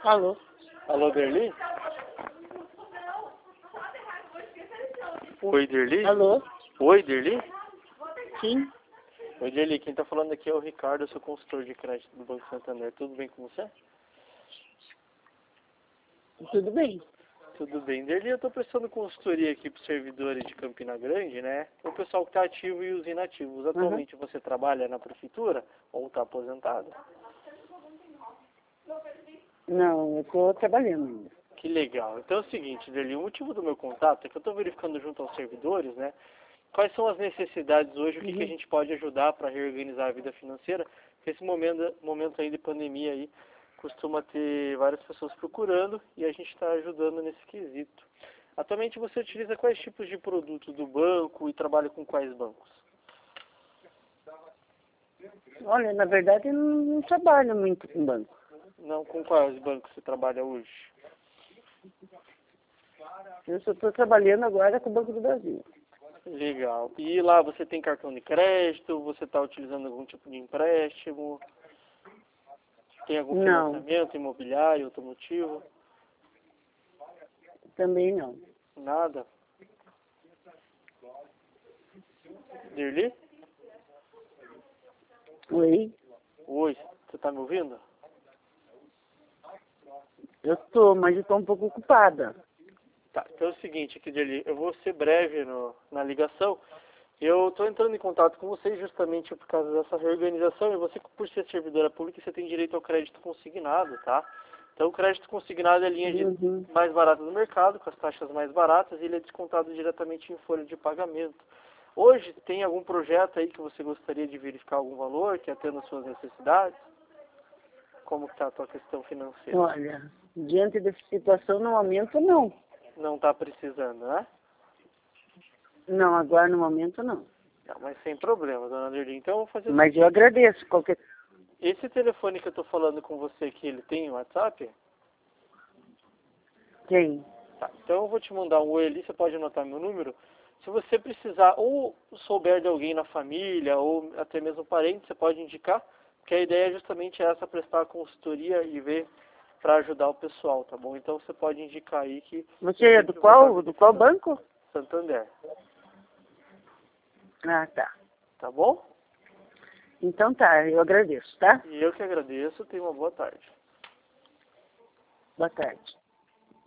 Alô? Alô, Derli? Oi, Derli? Alô? Oi, Derli? Sim? Oi, Derli. Quem tá falando aqui é o Ricardo, eu sou consultor de crédito do Banco Santander. Tudo bem com você? Tudo bem? Tudo bem. Derli, eu tô prestando consultoria aqui para servidores de Campina Grande, né? O pessoal que tá ativo e os inativos. Atualmente você trabalha na prefeitura ou tá aposentado? Não, eu estou trabalhando ainda. Que legal. Então é o seguinte, Derli, o motivo do meu contato é que eu estou verificando junto aos servidores, né? Quais são as necessidades hoje, o que a gente pode ajudar para reorganizar a vida financeira? Porque esse momento aí de pandemia aí costuma ter várias pessoas procurando e a gente está ajudando nesse quesito. Atualmente você utiliza quais tipos de produtos do banco e trabalha com quais bancos? Olha, na verdade eu não trabalho muito com banco. Não, com quais bancos você trabalha hoje? Eu só estou trabalhando agora com o Banco do Brasil. Legal. E lá você tem cartão de crédito? Você está utilizando algum tipo de empréstimo? Tem algum Não, financiamento imobiliário, automotivo? também não. Nada? Dirli? Oi? Oi, você está me ouvindo? Eu estou, mas eu estou um pouco ocupada. Tá, então é o seguinte aqui, Dirli, eu vou ser breve na ligação. Eu estou entrando em contato com vocês justamente por causa dessa reorganização e você, por ser servidora pública, você tem direito ao crédito consignado, tá? Então o crédito consignado é a linha mais barata do mercado, com as taxas mais baratas, e ele é descontado diretamente em folha de pagamento. Hoje, tem algum projeto aí que você gostaria de verificar algum valor, que atenda às suas necessidades? Como está a tua questão financeira? Olha, diante dessa situação, no momento, não. Não está precisando, né? Não, agora no momento, não. Não, mas sem problema, dona Dirli. Então eu vou fazer o Mas eu seguinte. agradeço qualquer... Esse telefone que eu estou falando com você aqui, ele tem WhatsApp? Quem? Tá, então eu vou te mandar um oi ali, você pode anotar meu número. Se você precisar ou souber de alguém na família ou até mesmo parente, você pode indicar, porque a ideia é justamente essa, prestar consultoria e ver para ajudar o pessoal, tá bom? Então você pode indicar aí que... Você é do qual banco? Santander, Ah, tá. tá bom? Então tá, eu agradeço, tá? E eu que agradeço, tenha uma boa tarde. Boa tarde.